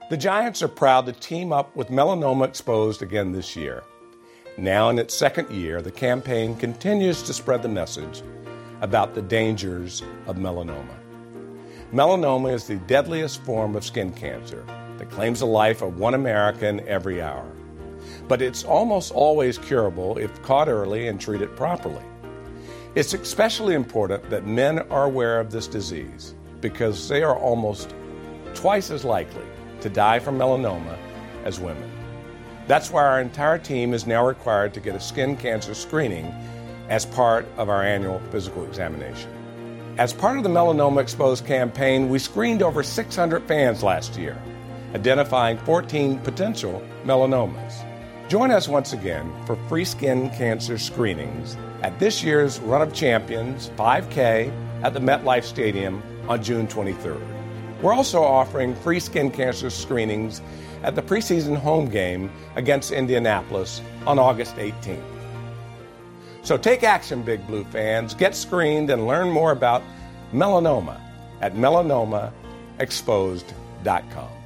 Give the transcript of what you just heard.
The Giants are proud to team up with Melanoma Exposed again this year. Now in its second year, the campaign continues to spread the message about the dangers of melanoma. Melanoma is the deadliest form of skin cancer that claims the life of one American every hour. But it's almost always curable if caught early and treated properly. It's especially important that men are aware of this disease because they are almost twice as likely to die from melanoma as women. That's why our entire team is now required to get a skin cancer screening as part of our annual physical examination. As part of the Melanoma Exposed campaign, we screened over 600 fans last year, identifying 14 potential melanomas. Join us once again for free skin cancer screenings at this year's Run of Champions 5K at the MetLife Stadium on June 23rd. We're also offering free skin cancer screenings at the preseason home game against Indianapolis on August 18th. So take action, Big Blue fans. Get screened and learn more about melanoma at melanomaexposed.com.